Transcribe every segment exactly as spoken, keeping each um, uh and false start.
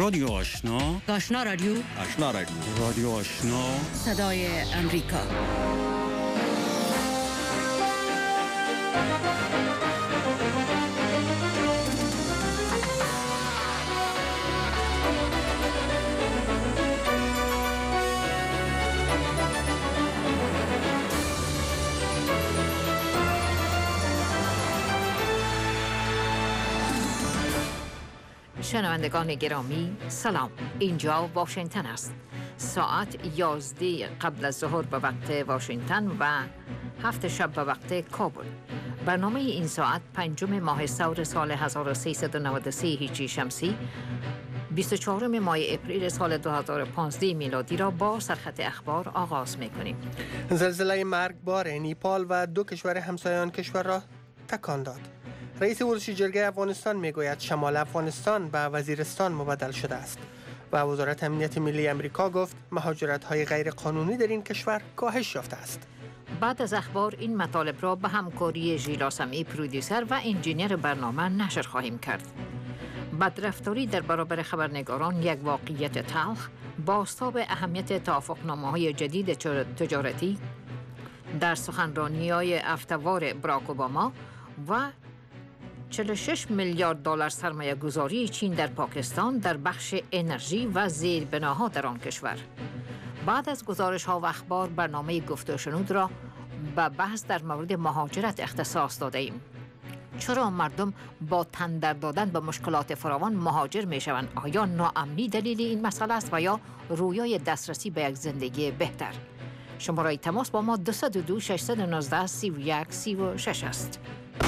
رادیو آشنا، آشنا رادیو، آشنا رادیو، رادیو آشنا، صدای امریکا. شنوندگان گرامی سلام، اینجا واشنگتن است. ساعت یازده قبل از ظهر به وقت واشنگتن و هفت شب به وقت کابل. برنامه این ساعت پنجم ماه ثور سال هزار و سیصد و نود و سه هجری شمسی، بیست و چهارم ماه اپریل سال دو هزار و پانزده میلادی را با سرخط اخبار آغاز می‌کنیم. زلزله مرگبار نیپال و دو کشور همسایه کشور را تکان داد. رئیس ارزش جرگه افغانستان میگوید شمال افغانستان به وزیرستان مبدل شده است و وزارت امنیت ملی امریکا گفت مهاجرت‌های غیر قانونی در این کشور کاهش یافته است. بعد از اخبار این مطالب را به همکاری ژیلا سمعی پرودیوسر و انجینیر برنامه نشر خواهیم کرد. بدرفتاری در برابر خبرنگاران یک واقعیت تلخ، بازتاب اهمیت توافقنامه‌های جدید تجارتی در سخنرانی‌های هفته‌وار براک اوباما و چهل و شش میلیارد دلار سرمایه گذاری چین در پاکستان در بخش انرژی و زیربناها در آن کشور. بعد از گزارش ها و اخبار برنامه گفت و شنود را به بحث در مورد مهاجرت اختصاص داده ایم. چرا مردم با تن در دادن به مشکلات فراوان مهاجر می شوند؟ آیا ناامنی دلیل این مسئله است و یا رویای دسترسی به یک زندگی بهتر؟ شماره تماس با ما دو صفر دو شش یک نه سه یک سه شش است.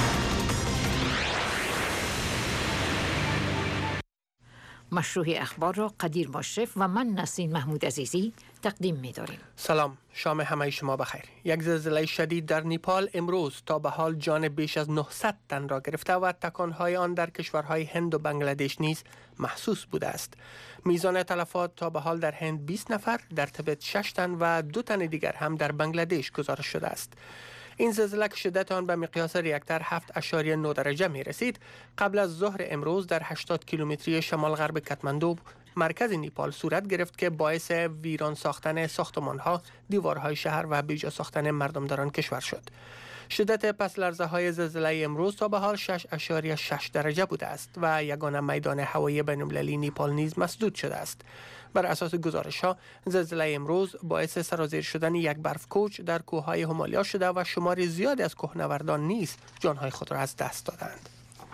مشروع اخبار را قدیر مشرف و من نسرین محمود عزیزی تقدیم می داریم. سلام، شام همه شما بخیر. یک زلزله شدید در نیپال امروز تا به حال جان بیش از نهصد تن را گرفته و تکانهای آن در کشورهای هند و بنگلادش نیز محسوس بوده است. میزان تلفات تا به حال در هند بیست نفر، در تبت شش تن و دو تن دیگر هم در بنگلادش گزارش شده است. این زلزله که شدت آن به مقیاس ریکتر هفت اشاریه نه درجه می رسید، قبل از ظهر امروز در هشتاد کیلومتری شمال غرب کاتماندو مرکز نیپال صورت گرفت که باعث ویران ساختن ساختمان‌ها، دیوارهای شهر و بیجا ساختن مردم در آن کشور شد. شدت پس لرزه های زلزله امروز تا به حال شش اشاریه شش درجه بوده است و یگانه میدان هوایی بین‌المللی نیپال نیز مسدود شده است. بر اساس گزارش ها زلزله امروز باعث سرازیر شدن یک برف کوچ در کوههای همالیا شده و شمار زیادی از کوهنوردان نیز جانهای خود را از دست دادند.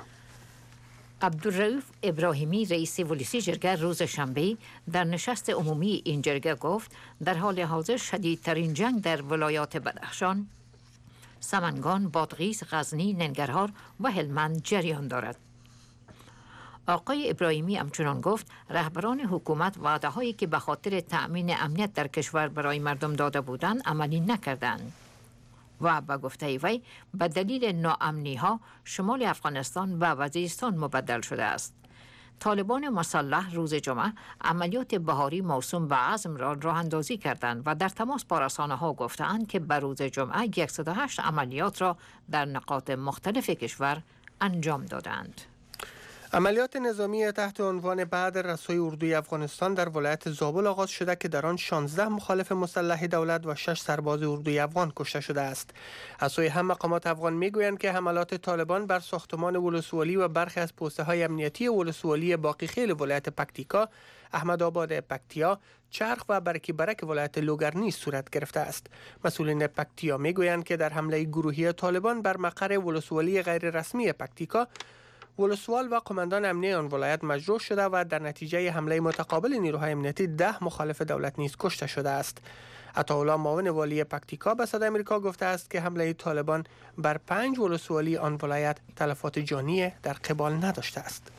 عبدالرؤوف ابراهیمی رئیس ولسی جرگه روز شنبه در نشست عمومی این جرگه گفت در حال حاضر شدیدترین جنگ در ولایات بدخشان، سمنگان، بادغیس، غزنی، ننگرهار و هلمند جریان دارد. آقای ابراهیمی همچنان گفت رهبران حکومت وعده هایی که به خاطر تأمین امنیت در کشور برای مردم داده بودند عملی نکردند و به گفته وی به دلیل ناامنی ها شمال افغانستان به وزیرستان مبدل شده است. طالبان مسلح روز جمعه عملیات بهاری موسوم به عزم را راه اندازی کردند و در تماس با رسانه ها گفتند که به روز جمعه صد و هشت عملیات را در نقاط مختلف کشور انجام دادند. عملیات نظامی تحت عنوان بعد رسای اردوی افغانستان در ولایت زابل آغاز شده که در آن شانزده مخالف مسلح دولت و شش سرباز اردوی افغان کشته شده است. از سوی هم مقامات افغان میگویند که حملات طالبان بر ساختمان ولسوالی و برخی از پوسته های امنیتی ولسوالی باقی خیل ولایت پکتیکا، احمد آباد پکتیا، چرخ و برکی برک ولایت لوگرنی صورت گرفته است. مسئولین پکتیا میگویند که در حمله گروهی طالبان بر مقر ولسوالی غیر رسمی پکتیکا، ولسوال و قماندان امنیتی آن ولایت مجروح شده و در نتیجه حمله متقابل نیروهای امنیتی ده مخالف دولت نیز کشته شده است. عطاالله معاون والی پکتیکا به صدای امریکا گفته است که حمله طالبان بر پنج ولسوالی آن ولایت تلفات جانی در قبال نداشته است.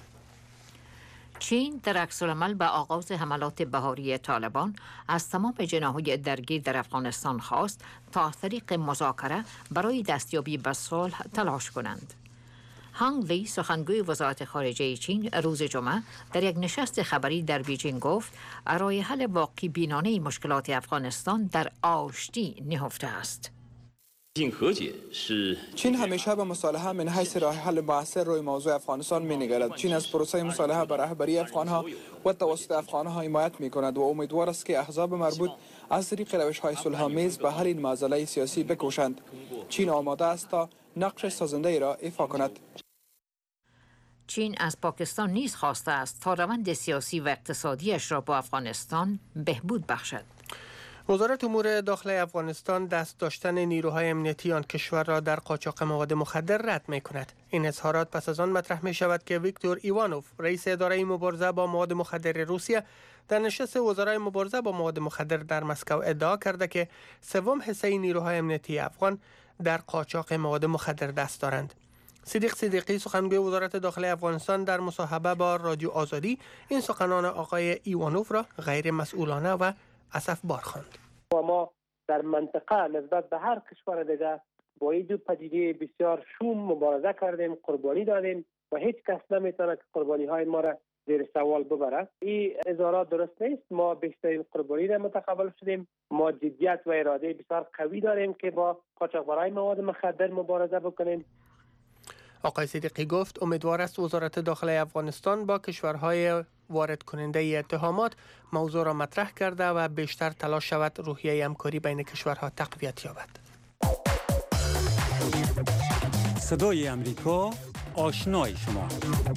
چین در عکس‌العمل به آغاز حملات بهاری طالبان از تمام جناح‌های درگیر در افغانستان خواست تا از طریق مذاکره برای دستیابی به صلح تلاش کنند. هانگ لی سخنگوی وزارت خارجه چین روز جمعه در یک نشست خبری در بیجینگ گفت راه حل واقعی بینانه مشکلات افغانستان در آشتی نهفته است. چین همیشه به مصالحه من حیث راه حل مؤثر روی موضوع افغانستان می‌نگرد. چین از پروسه مصالحه بر رهبری افغانها و توسط افغانها حمایت می‌کند و امیدوار است که احزاب مربوط از طریق روش‌های صلح‌آمیز به حل این معضله سیاسی بکوشند. چین آماده است تا نقش سازنده ای را ایفا کند. چین از پاکستان نیز خواسته است تا روند سیاسی و اقتصادیش را با افغانستان بهبود بخشد. وزارت امور داخلی افغانستان دست داشتن نیروهای امنیتی آن کشور را در قاچاق مواد مخدر رد می کند. این اظهارات پس از آن مطرح می شود که ویکتور ایوانوف، رئیس اداره مبارزه با مواد مخدر روسیه، در نشست وزرای مبارزه با مواد مخدر در مسکو ادعا کرده که سوم حصه نیروهای امنیتی افغان در قاچاق مواد مخدر دست دارند. صدیق صدیقی، سخنگوی وزارت داخلی افغانستان، در مصاحبه با رادیو آزادی این سخنان آقای ایوانوف را غیر مسئولانه و اسفبار خواند. و ما در منطقه نسبت به هر کشور دیگر با این دو پدیده بسیار شوم مبارزه کردیم، قربانی دادیم و هیچ کس نمیتونه که قربانی های ما را زیر سوال ببره. این اظهارات درست نیست. ما بیشترین قربانی را متقبل شدیم. ما جدیت و اراده بسیار قوی داریم که با قاچاقبرای مواد مخدر مبارزه بکنیم. آقای صدیقی گفت امیدوار است وزارت داخلی افغانستان با کشورهای وارد کننده اتهامات موضوع را مطرح کرده و بیشتر تلاش شود روحیه همکاری بین کشورها تقویت یابد. صدای امریکا، آشنای شما.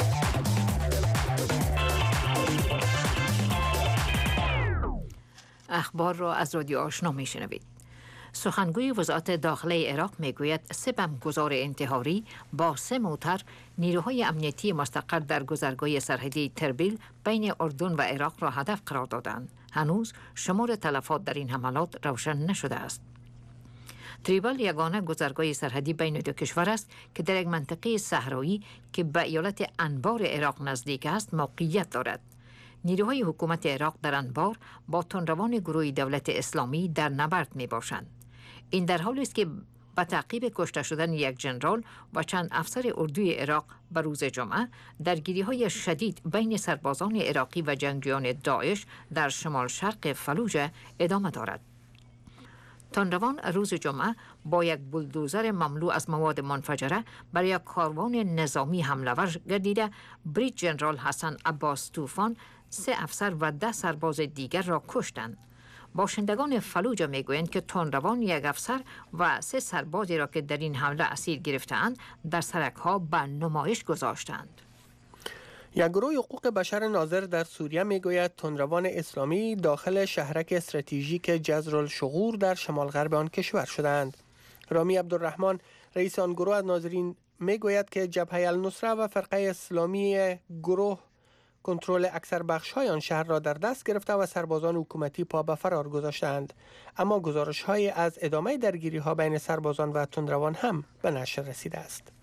اخبار را از رادیو آشنا میشنوید. سخنگوی وزارت داخلی عراق میگوید سه بمبگذار انتحاری با سه موتر نیروهای امنیتی مستقر در گذرگاه سرحدی تربیل بین اردن و عراق را هدف قرار دادند. هنوز شمار تلفات در این حملات روشن نشده است. تریبل یگانه گذرگاه سرحدی بین دو کشور است که در یک منطقه صحرایی که به ایالت انبار عراق نزدیک است موقعیت دارد. نیروهای حکومت عراق در انبار با تندروان گروه دولت اسلامی در نبرد می باشند. این در حالی است که به تعقیب کشته شدن یک ژنرال و چند افسر اردوی عراق به روز جمعه درگیری‌های شدید بین سربازان عراقی و جنگجویان داعش در شمال شرق فلوجه ادامه دارد. تندروان روز جمعه با یک بولدوزر مملو از مواد منفجره برای یک کاروان نظامی حمله ور گردیده بریج ژنرال حسن عباس طوفان، سه افسر و ده سرباز دیگر را کشتند. باشندگان فلوجه میگویند که تندروان یک افسر و سه سربازی را که در این حمله اسیر گرفتند در سرک‌ها به نمایش گذاشتند. یک گروه حقوق بشر ناظر در سوریه میگوید تندروان اسلامی داخل شهرک استراتژیک جزر الشغور در شمال غرب آن کشور شدند. رامی عبدالرحمن، رئیس آن گروه، از ناظرین میگوید که جبهه النصره و فرقه اسلامی گروه کنترل اکثر بخش‌های آن شهر را در دست گرفته و سربازان حکومتی پا به فرار گذاشتند، اما گزارش‌های از ادامه درگیری‌ها بین سربازان و تندروان هم به نشر رسیده است.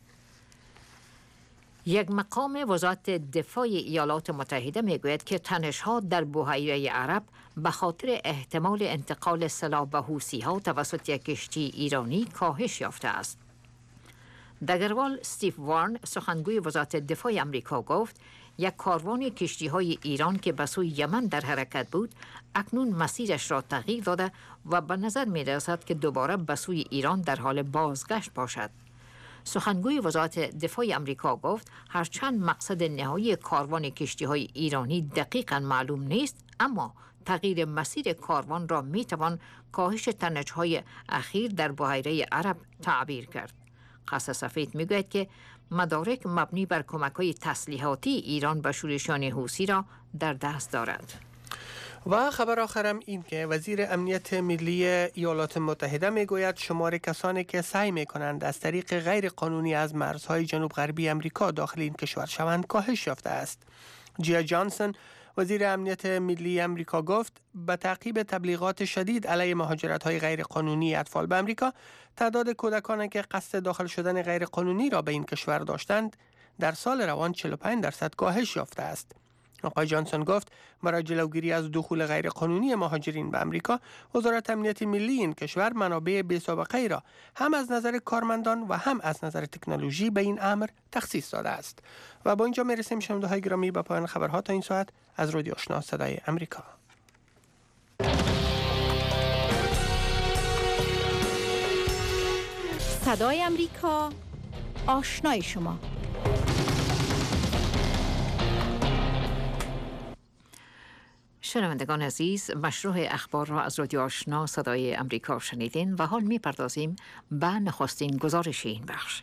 یک مقام وزارت دفاع ایالات متحده میگوید که تنش‌ها در بحیره عرب به خاطر احتمال انتقال سلاح به حوثی‌ها توسط یک کشتی ایرانی کاهش یافته است. دگروال استیو وارن، سخنگوی وزارت دفاع امریکا، گفت یک کاروان کشتی‌های ایران که به سوی یمن در حرکت بود اکنون مسیرش را تغییر داده و به نظر می‌رسد که دوباره به سوی ایران در حال بازگشت باشد. سخنگوی وزارت دفاع امریکا گفت هرچند مقصد نهایی کاروان کشتی‌های ایرانی دقیقاً معلوم نیست، اما تغییر مسیر کاروان را می‌توان کاهش تنش‌های اخیر در بحیره عرب تعبیر کرد. قصر سفید میگوید که مدارک مبنی بر کمک‌های تسلیحاتی ایران به شورشیان حوثی را در دست دارد. و خبر آخرم این که وزیر امنیت ملی ایالات متحده میگوید شمار کسانی که سعی میکنند از طریق غیر قانونی از مرزهای جنوب غربی امریکا داخل این کشور شوند کاهش یافته است. جیا جانسون، وزیر امنیت ملی امریکا، گفت به تعقیب تبلیغات شدید علیه مهاجرت‌های غیر قانونی اطفال به امریکا، تعداد کودکانی که قصد داخل شدن غیر قانونی را به این کشور داشتند در سال روان چهل و پنج درصد کاهش یافته است. آقای جانسون گفت برای جلوگیری از دخول غیر قانونی مهاجرین به امریکا، وزارت امنیت ملی این کشور منابع بی‌سابقه ای را هم از نظر کارمندان و هم از نظر تکنولوژی به این امر تخصیص داده است. و با اینجا میرسیم شنونده های گرامی به پایان خبرها تا این ساعت از رادیو آشنا صدای امریکا. صدای امریکا، آشنای شما. شنوندگان عزیز، مشروع اخبار را از رادیو آشنا صدای امریکا شنیدین و حال می‌پردازیم به نخستین گزارش این بخش.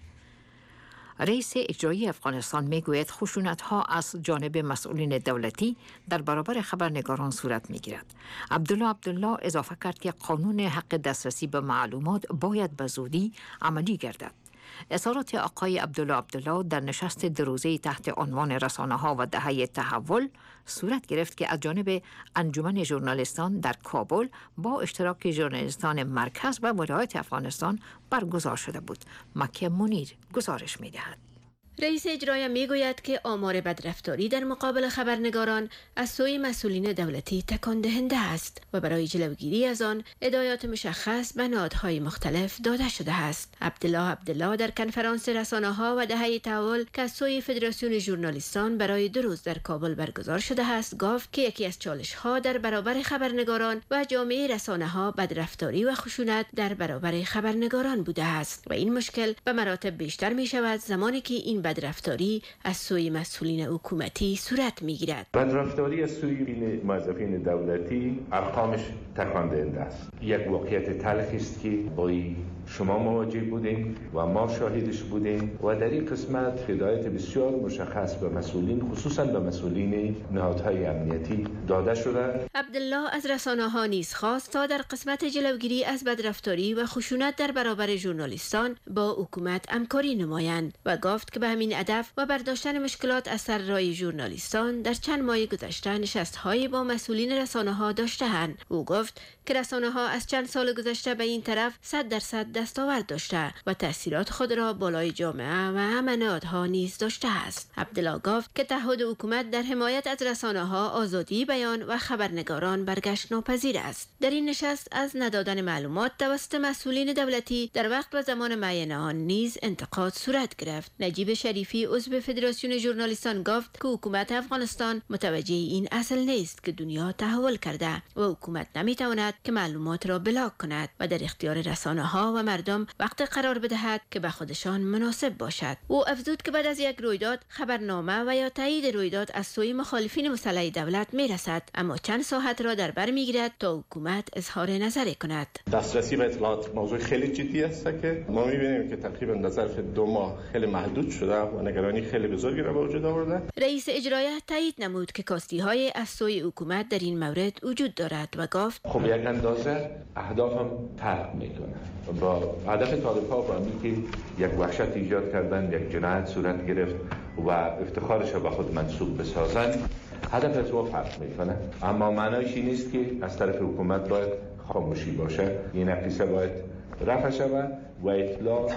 رئیس اجرایی افغانستان میگوید خشونت‌ها از جانب مسئولین دولتی در برابر خبرنگاران صورت می‌گیرد. عبدالله عبدالله اضافه کرد که قانون حق دسترسی به معلومات باید به زودی عملی گردد. اظهارات آقای عبدالله عبدالله در نشست دو روزه تحت عنوان رسانه‌ها و دهه تحول صورت گرفت که از جانب انجمن ژورنالیستان در کابل با اشتراک ژورنالیستان مرکز و ولایت افغانستان برگزار شده بود. مکه منیر گزارش می‌دهد. رئیس اجرایی میگوید که آمار بدرفتاری در مقابل خبرنگاران از سوی مسئولین دولتی تکان دهنده است و برای جلوگیری از آن هدایات مشخص به نهادهای مختلف داده شده است. عبدالله عبدالله در کنفرانس رسانه‌ها و دهه تحول که از سوی فدراسیون ژورنالیستان برای دو روز در کابل برگزار شده است گفت که یکی از چالش‌ها در برابر خبرنگاران و جامعه رسانه‌ها بدرفتاری و خشونت در برابر خبرنگاران بوده است و این مشکل به مراتب بیشتر می‌شود زمانی که این بدرفتاری از سوی مسئولین حکومتی صورت می‌گیرد. بدرفتاری از سوی موظفین دولتی ارقامش تکان دهنده است. یک واقعیت تلخی است که با شما مواجه بودیم و ما شاهدش بودیم و در این قسمت هدایت بسیار مشخص به مسئولین خصوصا به مسئولین نهادهای امنیتی داده شده. عبدالله از رسانه‌ها نیز خواست تا در قسمت جلوگیری از بدرفتاری و خشونت در برابر ژورنالیستان با حکومت همکاری نمایند و گفت که به همین هدف و برداشتن مشکلات از سر راه ژورنالیستان در چند ماه گذشته نشست‌های با مسئولین رسانه‌ها داشته‌اند. او گفت که رسانه‌ها از چند سال گذشته به این طرف صد درصد دستاورد داشته و تأثیرات خود را بالای جامعه و همه نهادها نیز داشته است. عبدالله گفت که تعهد حکومت در حمایت از رسانه‌ها، آزادی بیان و خبرنگاران برگشت ناپذیر است. در این نشست از ندادن معلومات توسط مسئولین دولتی در وقت و زمان معین آن نیز انتقاد صورت گرفت. نجیب شریفی عضو فدراسیون ژورنالیستان گفت که حکومت افغانستان متوجه این اصل نیست که دنیا تحول کرده و حکومت نمیتواند که معلومات را بلاک کند و در اختیار رسانه‌ها و مردم وقت قرار بدهد که به خودشان مناسب باشد. او افزود که بعد از یک رویداد خبرنامه و یا تایید رویداد از سوی مخالفین مسلح دولت میرسد، اما چند ساعت را در بر میگیرد تا حکومت اظهار نظر کند. دسترسی به اطلاعات موضوع خیلی جدی است که ما میبینیم که تقریبا در ظرف دو ماه خیلی محدود شده و نگرانی خیلی بزرگی را به وجود آورده. رئیس اجرایی تایید نمود که کاستی‌های از سوی حکومت در این مورد وجود دارد و گفت خب یک اندازه اهداف هم فرق میکنه. با هدف طالب‌ها با اینکه یک وحشت ایجاد کردن، یک جنایت صورت گرفت و افتخارش را به خود منسوب بسازن، هدف از او فرق میکنه. اما معنایش این نیست که از طرف حکومت باید خاموشی باشه. این اقیسه باید رفع شود و اطلاع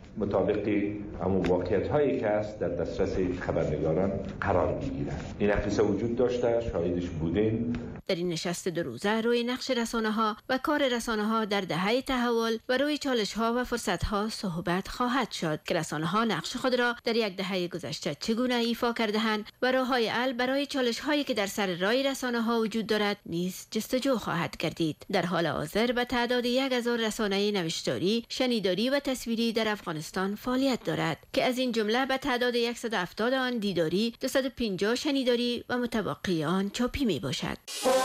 مطابق همون واقعیت هایی که هست در دسترس خبرنگاران قرار میگیرد. این اقیسه وجود داشته، شاهدش بودیم. در این نشست دو روزه روی نقش رسانه‌ها و کار رسانه‌ها در دهه تحول و روی چالش‌ها و فرصت‌ها صحبت خواهد شد که رسانه‌ها نقش خود را در یک دهه گذشته چگونه ایفا کرده‌اند و راه‌های حل برای چالش‌هایی که در سر راه رسانه‌ها وجود دارد نیز جستجو خواهد گردید. در حال حاضر به تعداد یک هزار رسانه نوشتاری، شنیداری و تصویری در افغانستان فعالیت دارد که از این جمله به تعداد صد و هفتاد آن دیداری، دویست و پنجاه شنیداری و متبقی آن چاپی میباشد.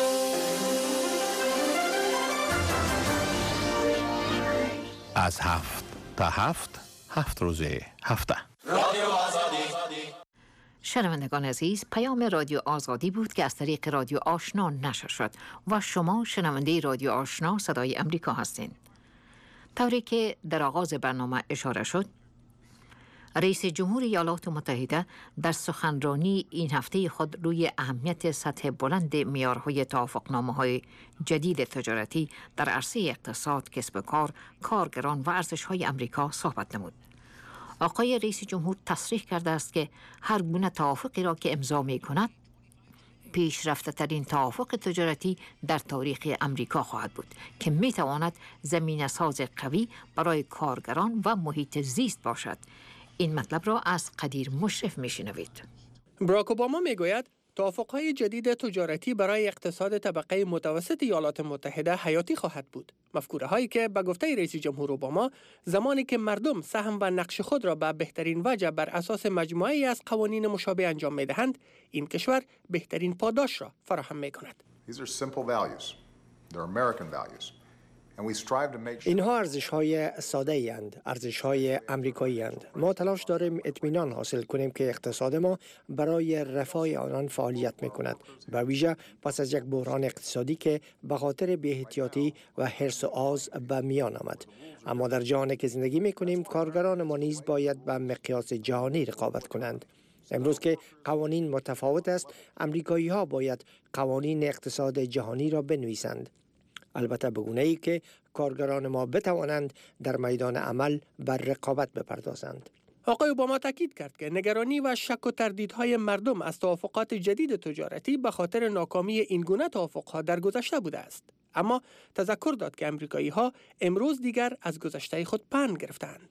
از هفت تا هفت هفت روزه هفته رادیو آزادی. شنوندگان عزیز، پیام رادیو آزادی بود که از طریق رادیو آشنا نشر شد و شما شنونده رادیو آشنا صدای امریکا هستین. طوری که در آغاز برنامه اشاره شد، رئیس جمهور ایالات متحده در سخنرانی این هفته خود روی اهمیت سطح بلند معیارهای توافقنامه‌های جدید تجارتی در عرصه اقتصاد، کسب و کار، کارگران و ارزش‌های امریکا صحبت نمود. آقای رئیس جمهور تصریح کرده است که هر گونه توافقی را که امضا می‌کند پیشرفته ترین توافق تجارتی در تاریخ امریکا خواهد بود که می‌تواند زمینه ساز قوی برای کارگران و محیط زیست باشد. این مطلب را از قدیر مشرف میشنوید. براک اوباما میگوید توافق‌های جدید تجارتی برای اقتصاد طبقه متوسط ایالات متحده حیاتی خواهد بود. مفکوره‌هایی که به گفته رئیس جمهور اوباما زمانی که مردم سهم و نقش خود را به بهترین وجه بر اساس مجموعه‌ای از قوانین مشابه انجام می‌دهند، این کشور بهترین پاداش را فراهم می‌کند. اینها ارزش‌های ساده‌ای اند، ارزش‌های آمریکایی اند. ما تلاش داریم اطمینان حاصل کنیم که اقتصاد ما برای رفاه آنان فعالیت می‌کند، به ویژه پس از یک بحران اقتصادی که به خاطر بی‌احتیاطی و حرص و آز به میان آمد. اما در جهانی که زندگی می‌کنیم، کارگران ما نیز باید به مقیاس جهانی رقابت کنند. امروز که قوانین متفاوت است، آمریکایی‌ها باید قوانین اقتصاد جهانی را بنویسند. البته به گونه‌ای که کارگران ما بتوانند در میدان عمل بر رقابت بپردازند. آقای اوباما تاکید کرد که نگرانی و شک و تردیدهای مردم از توافقات جدید تجارتی به خاطر ناکامی این گونه توافقها در گذشته بوده است. اما تذکر داد که آمریکایی‌ها امروز دیگر از گذشته خود پند گرفتند.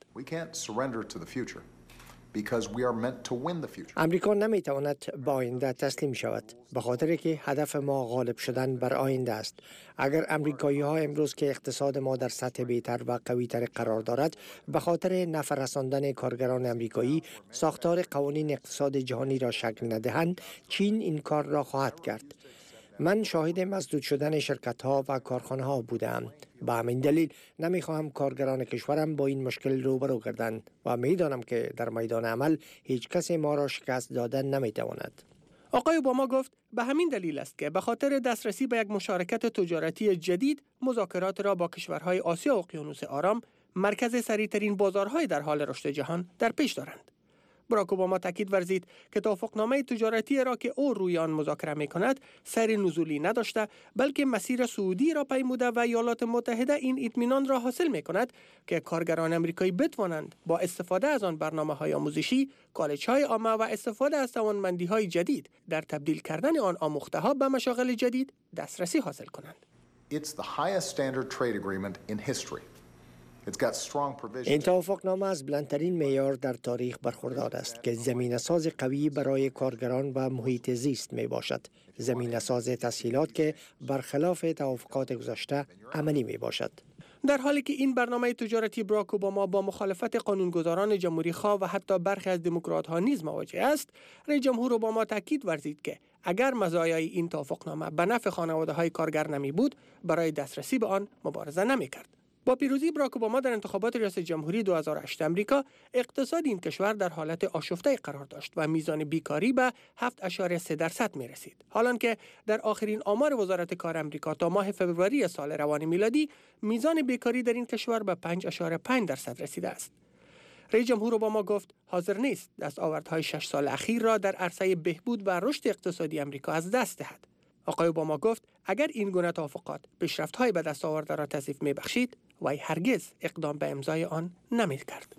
امریکا نمیتواند به آینده تسلیم شود، به خاطر که هدف ما غالب شدن بر آینده است. اگر امریکایی ها امروز که اقتصاد ما در سطح بهتر و قوی‌تر قرار دارد، به خاطر نفع رساندن کارگران امریکایی ساختار قوانین اقتصاد جهانی را شکل ندهند، چین این کار را خواهد کرد. من شاهد مسدود شدن شرکت ها و کارخانه ها بودم. به همین دلیل نمیخواهم کارگران کشورم با این مشکل روبرو گردند و میدانم که در میدان عمل هیچ کسی ما را شکست دادن نمیتواند. آقای اوباما گفت به همین دلیل است که به خاطر دسترسی به یک مشارکت تجارتی جدید، مذاکرات را با کشورهای آسیا و اقیانوس آرام، مرکز سریعترین بازارهای در حال رشد جهان، در پیش دارند. باراک اوباما تاکید ورزید که توافقنامه تجارتی را که او روی آن مذاکره می‌کند سیر نزولی نداشته، بلکه مسیر صعودی را پیموده و ایالات متحده این اطمینان را حاصل می‌کند که کارگران آمریکایی بتوانند با استفاده از آن برنامه‌های آموزشی، کالج‌های عامه و استفاده از توانمندی‌های جدید در تبدیل کردن آن آموخته‌ها به مشاغل جدید دسترسی حاصل کنند. It's the highest standard trade agreement in history. این توافقنامه از بلندترین معیار در تاریخ برخوردار است که زمینه‌ساز قوی برای کارگران و محیط زیست می باشد. زمینه‌ساز تسهیلات که برخلاف توافقات گذشته عملی می باشد. در حالی که این برنامه تجارتی باراک اوباما با مخالفت قانونگذاران جمهوری‌خواه و حتی برخی از دموکرات‌ها نیز مواجه است، رئیس جمهور اوباما تاکید ورزید که اگر مزایای این توافقنامه به نفع خانواده‌های کارگر نمی بود، برای دسترسی به آن مبارزه نمی‌کرد. با پیروزی باراک اوباما در انتخابات ریاست جمهوری دو هزار و هشت امریکا، اقتصاد این کشور در حالت آشفته قرار داشت و میزان بیکاری به هفت اشاره سه درصد می رسید. حالان که در آخرین آمار وزارت کار امریکا تا ماه فوریه سال روان میلادی، میزان بیکاری در این کشور به پنج اشاره پنج درصد رسیده است. رئیس جمهور اوباما گفت حاضر نیست دستاوردهای شش سال اخیر را در عرصه بهبود و رشد اقتصادی امریکا از دست دهد. آقای اوباما گفت اگر این گونه توافقات پیشرفت‌های به دست آورده را تضعیف می‌بخشید، وی هرگز اقدام به امضای آن نمی‌کرد.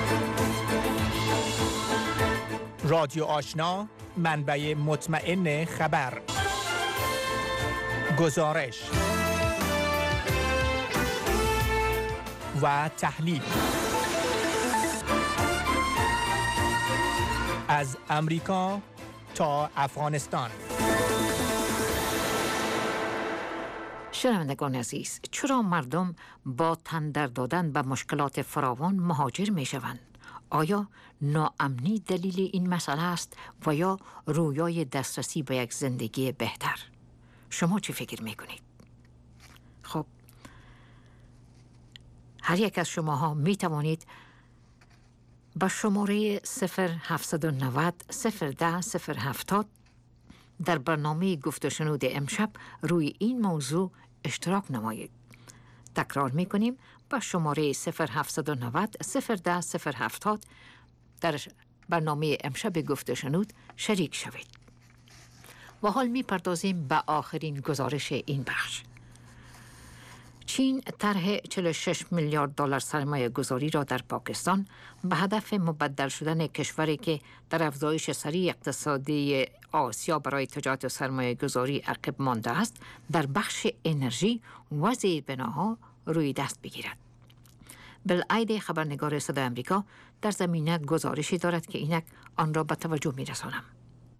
رادیو آشنا، منبع مطمئن خبر. گزارش و تحلیل از امریکا تا افغانستان. شنوندگان عزیز، چرا مردم با تن در دادن به مشکلات فراوان مهاجر می شوند؟ آیا ناامنی دلیل این مسئله است و یا رویای دسترسی به یک زندگی بهتر؟ شما چی فکر می کنید؟ خب، هر یک از شماها می توانید با شماره صفر هفتصد و نود صفر ده صفر هفتاد در برنامه گفت و شنود امشب روی این موضوع اشتراک نمایید. تکرار می کنیم با شماره صفر هفتصد و نود صفر ده صفر هفتاد در برنامه امشب گفت و شنود شریک شوید. و حال می پردازیم به آخرین گزارش این بخش. چین طرح چهل و شش میلیارد دلار سرمایه گذاری را در پاکستان به هدف مبدل شدن کشوری که در افزایش سریع اقتصادی آسیا برای تجارت و سرمایه گذاری عقب مانده است، در بخش انرژی و زیربناها روی دست بگیرد. بالعاده خبرنگار صدای آمریکا در زمینه گزارشی دارد که اینک آن را به توجه می رسانم.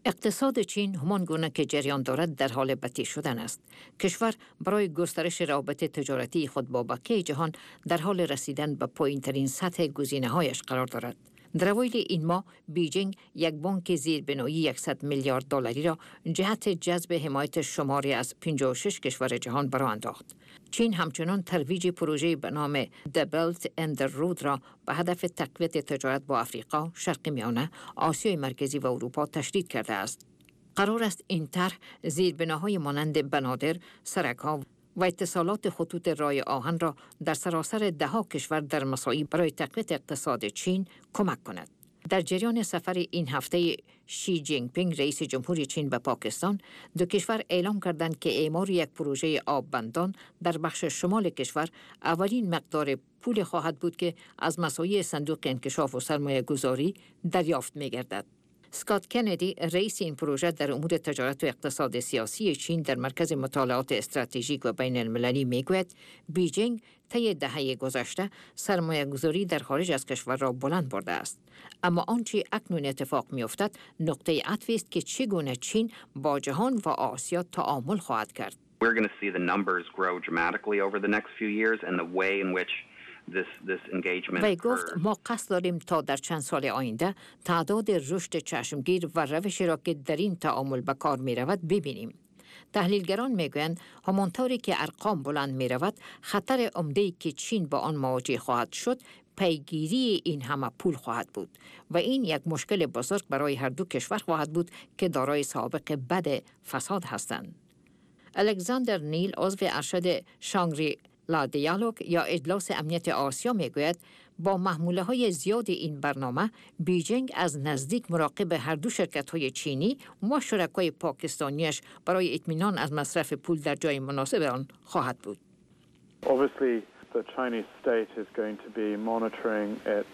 اقتصاد چین همان گونه که جریان دارد در حال بطی شدن است. کشور برای گسترش روابط تجارتی خود با بقیه جهان در حال رسیدن به پایین‌ترین سطح گزینه‌هایش قرار دارد. در اوایل این ماه بیجینگ یک بانک زیربنایی صد میلیارد دلاری را جهت جذب حمایت شماری از پنجاه و شش کشور جهان برآورد انداخت. چین همچنان ترویج پروژه به نام The Belt and the Road را به هدف تقویت تجارت با افریقا، شرق میانه، آسیای مرکزی و اروپا تشدید کرده است. قرار است این طرح زیربناهای مانند بنادر، سرک‌ها و اتصالات خطوط رای آهن را در سراسر ده‌ها کشور در مساعی برای تقویت اقتصاد چین کمک کند. در جریان سفر این هفته شی جینگ پینگ رئیس جمهوری چین به پاکستان، دو کشور اعلام کردند که اعمار یک پروژه آببندان در بخش شمال کشور اولین مقدار پول خواهد بود که از مساعی صندوق انکشاف و سرمایه گذاری دریافت می گردد. اسکات کندی رئیس این پروژه در امور تجارت و اقتصاد سیاسی چین در مرکز مطالعات استراتژیک و بین المللی میگوید بیجینگ طی دهه گذشته سرمایه گذاری در خارج از کشور را بلند برده است. اما آنچه اکنون اتفاق می‌افتد نقطه عطفی است که چگونه چین با جهان و آسیا تعامل خواهد کرد. We're going to see the numbers grow dramatically over the next few years and the way in which This, this engagement وی گفت ما قصد داریم تا در چند سال آینده تعداد رشد چشمگیر و روشی را که در این تعامل به کار می رود ببینیم. تحلیلگران می گویند همانطوری که ارقام بلند می رود خطر عمده‌ای که چین با آن مواجه خواهد شد پیگیری این همه پول خواهد بود و این یک مشکل بزرگ برای هر دو کشور خواهد بود که دارای سابقه بد فساد هستند. الکساندر نیل عضو ارشد شانگری لا دیالوگ یا اجلاس امنیت آسیا میگوید با محموله های زیاد این برنامه بیجینگ از نزدیک مراقب هر دو شرکت های چینی و شرکای پاکستانیش برای اطمینان از مصرف پول در جای مناسب آن خواهد بود. Obviously the Chinese state is going to be monitoring its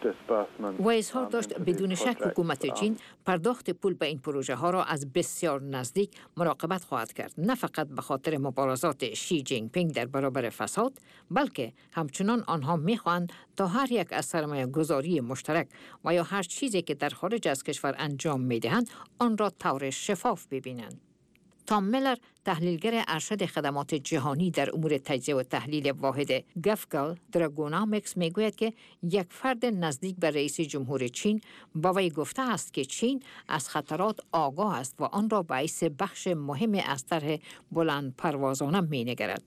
و اظهار داشت بدون شک حکومت چین پرداخت پول به این پروژه ها را از بسیار نزدیک مراقبت خواهد کرد، نه فقط به خاطر مبارزات شی جینگ پینگ در برابر فساد، بلکه همچنان آنها می‌خواهند تا هر یک از سرمایه گذاری مشترک و یا هر چیزی که در خارج از کشور انجام می‌دهند آن را طور شفاف ببینند. تام میلر تحلیلگر ارشد خدمات جهانی در امور تجزیه و تحلیل واحد گفگل دراگونامیکس میگوید که یک فرد نزدیک به رئیس جمهور چین با وی گفته است که چین از خطرات آگاه است و آن را باعث بخش مهم از طرح بلند پروازانه مینگرد.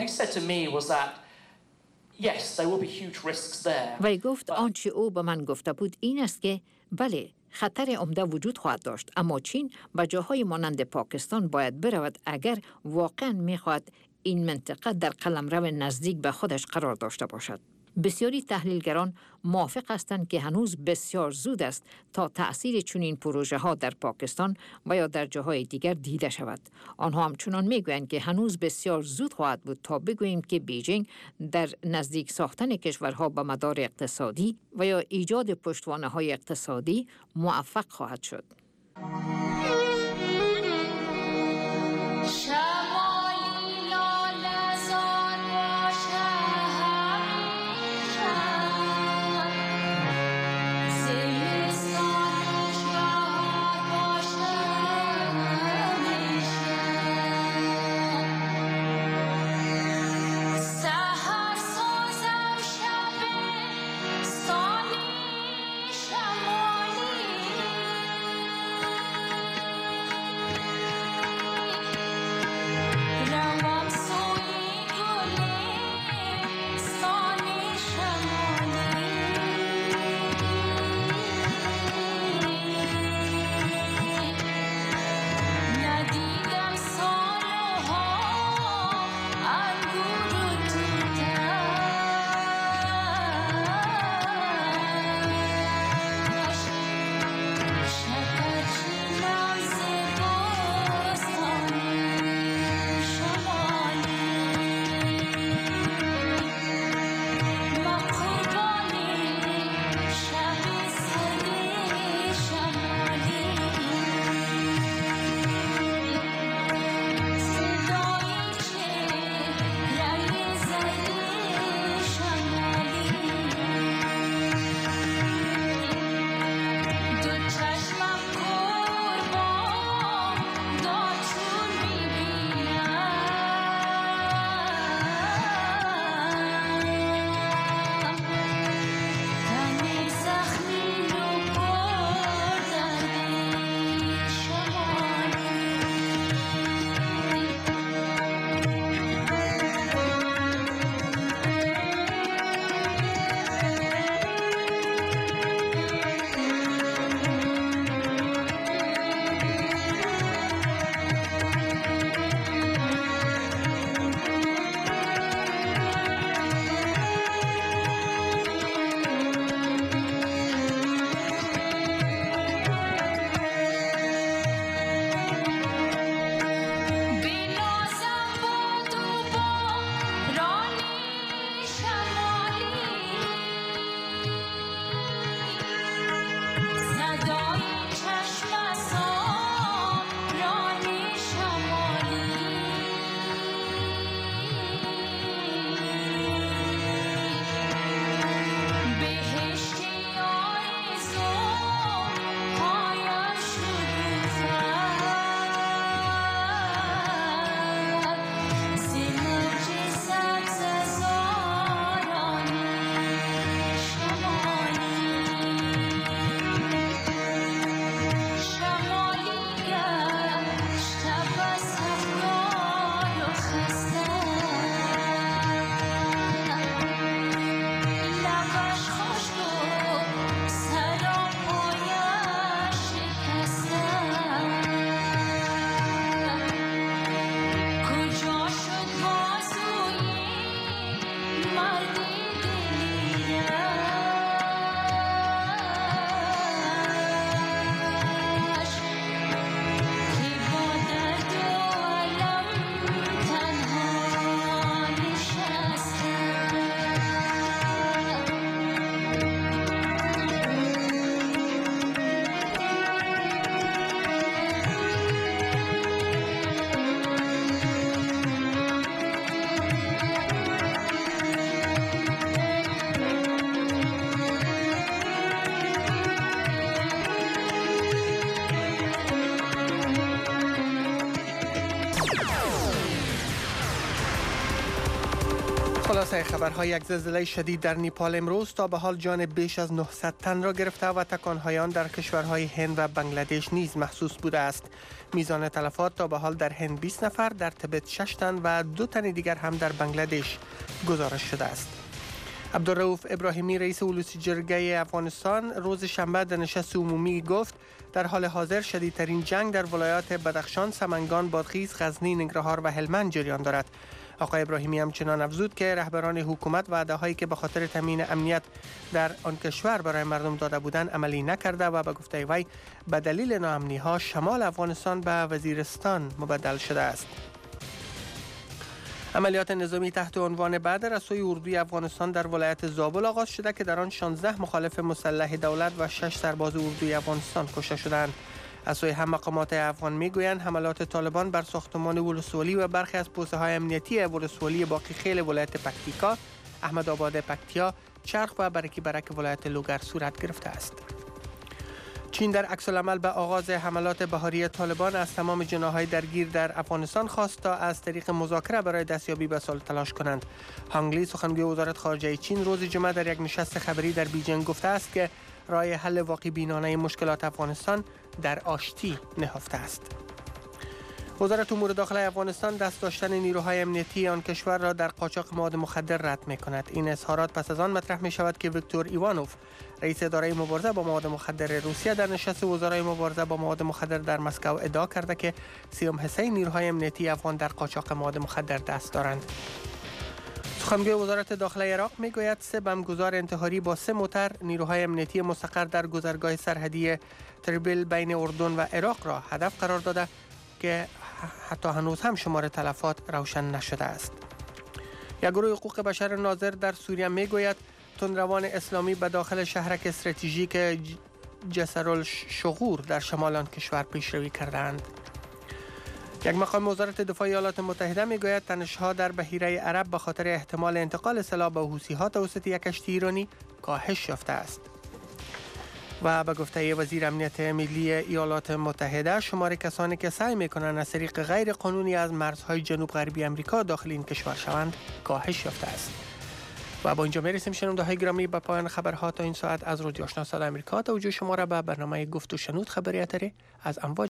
وی گفت آنچه او به من گفته بود این است که بله خطر عمده وجود خواهد داشت، اما چین به جاهای مانند پاکستان باید برود اگر واقعا میخواهد این منطقه در قلمرو نزدیک به خودش قرار داشته باشد. بسیاری تحلیلگران موافق هستند که هنوز بسیار زود است تا تأثیر چنین پروژه ها در پاکستان و یا در جاهای دیگر دیده شود. آنها همچنان میگویند که هنوز بسیار زود خواهد بود تا بگوییم که بیجینگ در نزدیک ساختن کشورها به مدار اقتصادی و یا ایجاد پشتوانه های اقتصادی موفق خواهد شد. خلاصه خبرها: یک زلزله شدید در نیپال امروز تا به حال جان بیش از نهصد تن را گرفته و تکانهای آن در کشورهای هند و بنگلادش نیز محسوس بوده است. میزان تلفات تا به حال در هند بیست نفر، در تبت شش تن و دو تن دیگر هم در بنگلادش گزارش شده است. عبدالرؤوف ابراهیمی رئیس اولوسی جرگه افغانستان روز شنبه در نشست عمومی گفت در حال حاضر شدیدترین جنگ در ولایات بدخشان، سمنگان، بادغیس، غزنی، ننگرهار و هلمند جریان دارد. آقای ابراهیمی همچنان افزود که رهبران حکومت وعده‌هایی که به خاطر تامین امنیت در آن کشور برای مردم داده بودند عملی نکرده و به گفته وی به دلیل ناامنی‌ها شمال افغانستان به وزیرستان مبدل شده است. عملیات نظامی تحت عنوان بدر از سوی اردوی افغانستان در ولایت زابل آغاز شده که در آن شانزده مخالف مسلح دولت و شش سرباز اردوی افغانستان کشته شدند. از سوی هم مقامات افغان میگویند حملات طالبان بر ساختمان ولسوالی و برخی از پوسته های امنیتی ولسوالی باقی خیل ولایت پکتیکا، احمد آباد پکتیا، چرخ و برکی برک ولایت لوگر صورت گرفته است. چین در عکس العمل به آغاز حملات بهاری طالبان از تمام جناح‌های درگیر در افغانستان خواست تا از طریق مذاکره برای دستیابی به صلح تلاش کنند. هانگ لی سخنگوی وزارت خارجه چین روز جمعه در یک نشست خبری در بیجینگ گفته است که راه حل واقع بینانه مشکلات افغانستان در آشتی نهفته است. وزارت امور داخلی افغانستان دست داشتن نیروهای امنیتی آن کشور را در قاچاق مواد مخدر رد می‌کند. این اظهارات پس از آن مطرح می‌شود که ویکتور ایوانوف، رئیس اداره مبارزه با مواد مخدر روسیه، در نشست وزرای مبارزه با مواد مخدر در مسکو ادعا کرده که سیوم حصه نیروهای امنیتی افغان در قاچاق مواد مخدر دست دارند. سخنگوی وزارت داخلی عراق میگوید سه بمبگذار انتحاری با سه موتر نیروهای امنیتی مستقر در گذرگاه سرحدی تربیل بین اردن و عراق را هدف قرار داده که حتی هنوز هم شمار تلفات روشن نشده است. یک گروه حقوق بشر ناظر در سوریه میگوید تندروان اسلامی به داخل شهرک استراتژیک جسرالشغور در شمال آن کشور پیشروی کردند. یک مقام وزارت دفاع ایالات متحده میگوید تنش‌ها در بحیره عرب به خاطر احتمال انتقال سلاح به حوثی‌ها توسط یک کشتی ایرانی کاهش یافته است. و به گفته وزیر امنیت ملی ایالات متحده شمار کسانی که سعی میکنند از طریق غیر قانونی از مرزهای جنوب غربی امریکا داخل این کشور شوند کاهش یافته است. و با اینجا میرسیم شنونده های گرامی به پایان خبرها تا این ساعت از رادیو آشنا صدای آمریکا. توجه شما را به برنامه گفت و شنود خبری اتری از امواج